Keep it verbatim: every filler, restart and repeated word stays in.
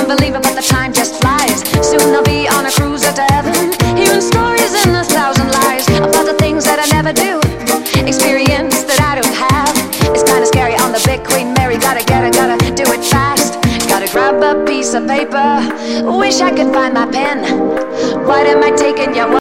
believe it, but the time just flies. Soon I'll be on a cruise to heaven, hearing stories in a thousand lies about the things that I never do, experience that I don't have. It's kinda scary on the big Queen Mary. Gotta get it, gotta do it fast. Gotta grab a piece of paper, wish I could find my pen. What am I taking you?